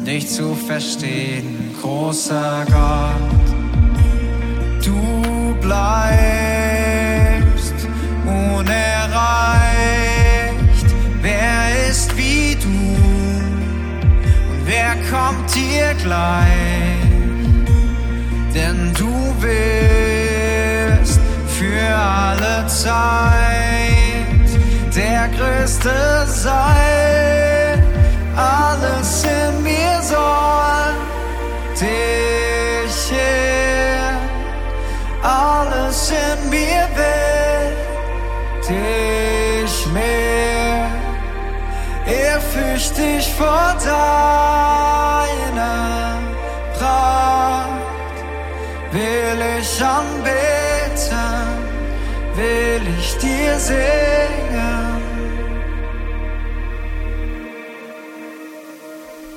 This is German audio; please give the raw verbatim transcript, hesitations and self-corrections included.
dich zu verstehen, großer Gott. Du bleibst unerreicht. Wer ist wie du und wer kommt dir gleich? Denn du bist für alle Zeit der Größte sein. Alles in mir soll dich ehren. Alles in mir will dich mehr. Ehrfürchtig vor deiner Pracht will ich anbeten, will ich dir sehen.